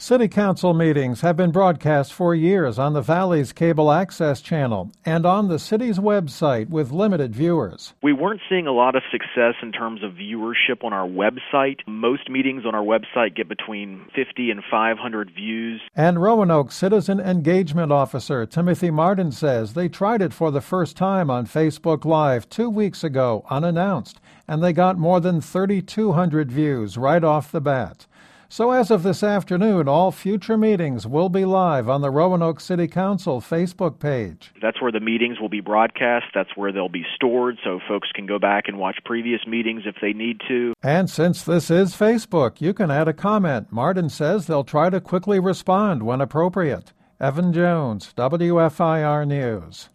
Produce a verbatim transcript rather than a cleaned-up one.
City Council meetings have been broadcast for years on the Valley's cable access channel and on the city's website with limited viewers. We weren't seeing a lot of success in terms of viewership on our website. Most meetings on our website get between fifty and five hundred views. And Roanoke Citizen Engagement Officer Timothy Martin says they tried it for the first time on Facebook Live two weeks ago, unannounced, and they got more than thirty-two hundred views right off the bat. So as of this afternoon, all future meetings will be live on the Roanoke City Council Facebook page. That's where the meetings will be broadcast. That's where they'll be stored, so folks can go back and watch previous meetings if they need to. And since this is Facebook, you can add a comment. Martin says they'll try to quickly respond when appropriate. Evan Jones, W F I R News.